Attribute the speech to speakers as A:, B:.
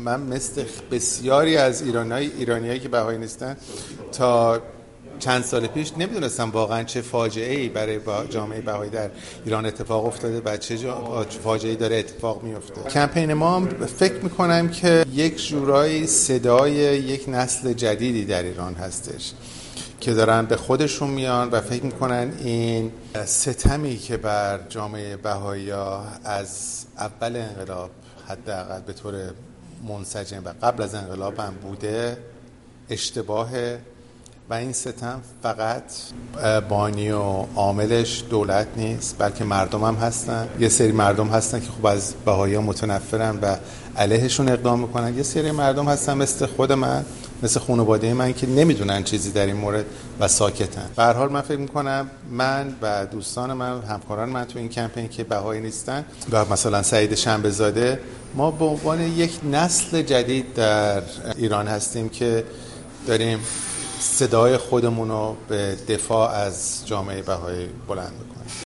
A: من مثل بسیاری از ایرانیایی که بهایی نیستن تا چند سال پیش نمیدونستم واقعا چه فاجعه‌ای برای جامعه بهایی در ایران اتفاق افتاده و چه فاجعه‌ای داره اتفاق میفته. کمپین ما فکر میکنم که یک جورایی صدای یک نسل جدیدی در ایران هستش که دارن به خودشون میان و فکر میکنن این ستمی که بر جامعه بهائی‌ها از اول انقلاب حداقل به طور منسجم و قبل از انقلاب هم بوده اشتباهه و این ستم فقط بانی و عاملش دولت نیست بلکه مردم هم هستن. یه سری مردم هستن که خب از بهائی‌ها متنفرن و علیهشون اقدام میکنن، یه سری مردم هستن مثل خود من، مثل خانواده من که نمیدونن چیزی در این مورد و ساکتن. به هر حال من فکر میکنم من و دوستان من، همکاران من تو این کمپین که بهایی نیستن و مثلا سعید شنبه‌زاده، ما به عنوان یک نسل جدید در ایران هستیم که داریم صدای خودمون رو به دفاع از جامعه بهایی بلند میکنیم.